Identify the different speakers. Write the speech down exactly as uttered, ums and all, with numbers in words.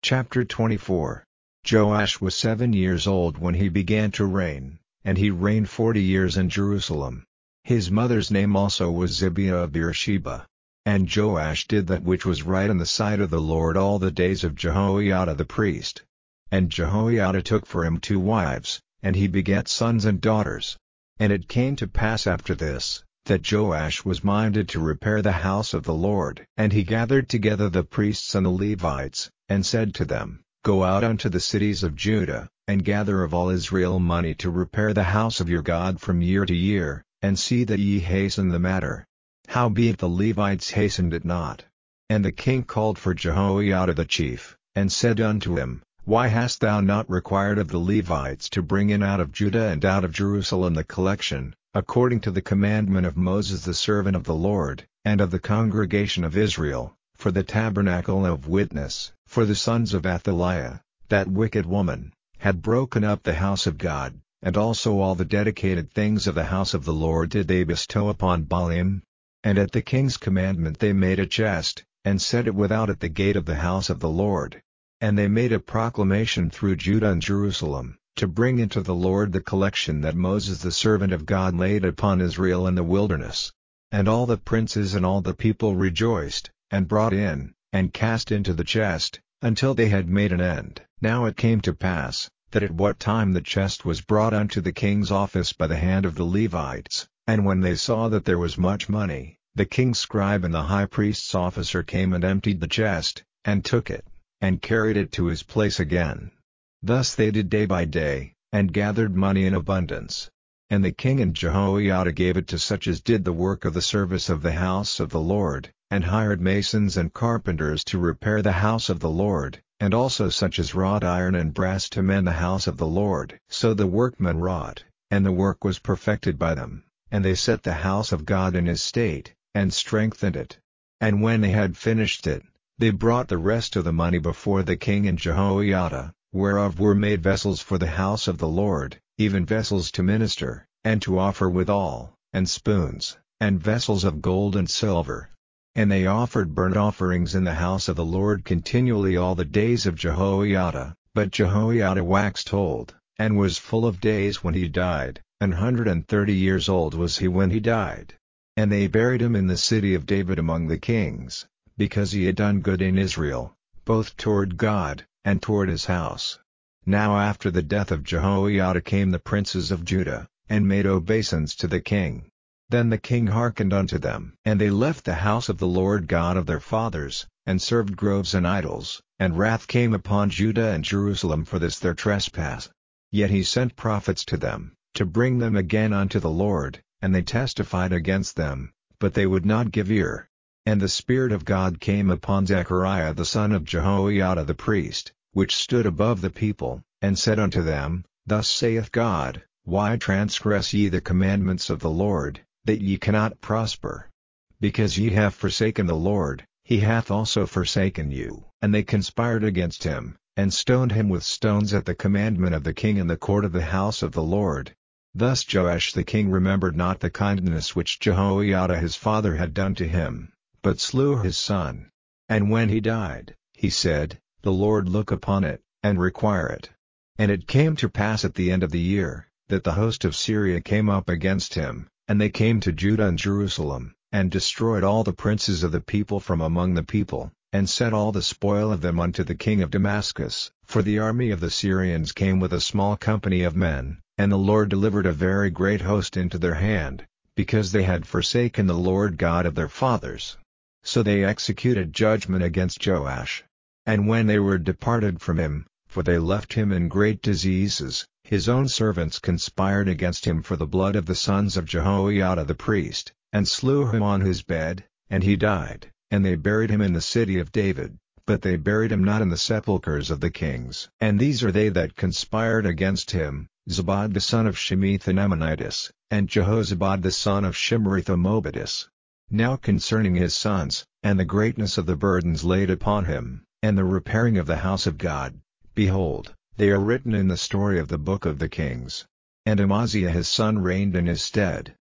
Speaker 1: Chapter twenty-four. Joash was seven years old when he began to reign, and he reigned forty years in Jerusalem. His mother's name also was Zibiah of Beersheba. And Joash did that which was right in the sight of the Lord all the days of Jehoiada the priest. And Jehoiada took for him two wives, and he begat sons and daughters. And it came to pass after this, that Joash was minded to repair the house of the Lord. And he gathered together the priests and the Levites, and said to them, Go out unto the cities of Judah, and gather of all Israel money to repair the house of your God from year to year, and see that ye hasten the matter. Howbeit the Levites hastened it not. And the king called for Jehoiada the chief, and said unto him, Why hast thou not required of the Levites to bring in out of Judah and out of Jerusalem the collection, according to the commandment of Moses the servant of the Lord, and of the congregation of Israel, for the tabernacle of witness? For the sons of Athaliah, that wicked woman, had broken up the house of God, and also all the dedicated things of the house of the Lord did they bestow upon Baalim. And at the king's commandment they made a chest, and set it without at the gate of the house of the Lord. And they made a proclamation through Judah and Jerusalem, to bring into the Lord the collection that Moses the servant of God laid upon Israel in the wilderness. And all the princes and all the people rejoiced, and brought in, and cast into the chest, until they had made an end. Now it came to pass, that at what time the chest was brought unto the king's office by the hand of the Levites, and when they saw that there was much money, the king's scribe and the high priest's officer came and emptied the chest, and took it, and carried it to his place again. Thus they did day by day, and gathered money in abundance. And the king and Jehoiada gave it to such as did the work of the service of the house of the Lord, and hired masons and carpenters to repair the house of the Lord, and also such as wrought iron and brass to mend the house of the Lord. So the workmen wrought, and the work was perfected by them, and they set the house of God in his state, and strengthened it. And when they had finished it, they brought the rest of the money before the king and Jehoiada, whereof were made vessels for the house of the Lord, even vessels to minister, and to offer withal, and spoons, and vessels of gold and silver. And they offered burnt offerings in the house of the Lord continually all the days of Jehoiada. But Jehoiada waxed old, and was full of days when he died, an hundred and thirty years old was he when he died. And they buried him in the city of David among the kings, because he had done good in Israel, both toward God, and toward his house. Now after the death of Jehoiada came the princes of Judah, and made obeisance to the king. Then the king hearkened unto them. And they left the house of the Lord God of their fathers, and served groves and idols, and wrath came upon Judah and Jerusalem for this their trespass. Yet he sent prophets to them, to bring them again unto the Lord, and they testified against them, but they would not give ear. And the Spirit of God came upon Zechariah the son of Jehoiada the priest, which stood above the people, and said unto them, Thus saith God, Why transgress ye the commandments of the Lord, that ye cannot prosper? Because ye have forsaken the Lord, he hath also forsaken you. And they conspired against him, and stoned him with stones at the commandment of the king in the court of the house of the Lord. Thus Joash the king remembered not the kindness which Jehoiada his father had done to him, but slew his son. And when he died, he said, The Lord look upon it, and require it. And it came to pass at the end of the year, that the host of Syria came up against him, and they came to Judah and Jerusalem, and destroyed all the princes of the people from among the people, and sent all the spoil of them unto the king of Damascus. For the army of the Syrians came with a small company of men, and the Lord delivered a very great host into their hand, because they had forsaken the Lord God of their fathers. So they executed judgment against Joash. And when they were departed from him, for they left him in great diseases, his own servants conspired against him for the blood of the sons of Jehoiada the priest, and slew him on his bed, and he died, and they buried him in the city of David, but they buried him not in the sepulchres of the kings. And these are they that conspired against him, Zabad the son of Shemith an Ammonitess, and Jehozabad the son of Shimrith a Moabitess. Now concerning his sons, and the greatness of the burdens laid upon him, and the repairing of the house of God, behold, they are written in the story of the book of the kings. And Amaziah his son reigned in his stead.